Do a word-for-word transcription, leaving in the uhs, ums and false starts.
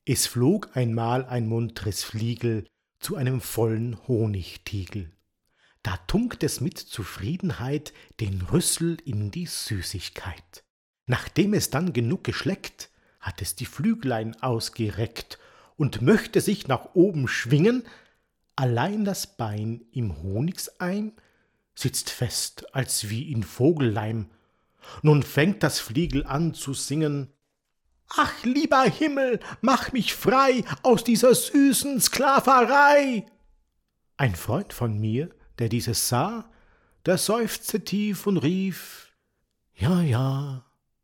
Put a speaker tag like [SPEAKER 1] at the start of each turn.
[SPEAKER 1] Es flog einmal ein muntres Fliegel zu einem vollen Honigtiegel. Da tunkt es mit Zufriedenheit den Rüssel in die Süßigkeit. Nachdem es dann genug geschleckt, hat es die Flüglein ausgereckt und möchte sich nach oben schwingen, allein das Bein im Honigseim sitzt fest als wie in Vogelleim. Nun fängt das Fliegel an zu singen: »Ach, lieber Himmel, mach mich frei aus dieser süßen Sklaverei!« Ein Freund von mir, der dieses sah, der seufzte tief und rief: »Ja, ja,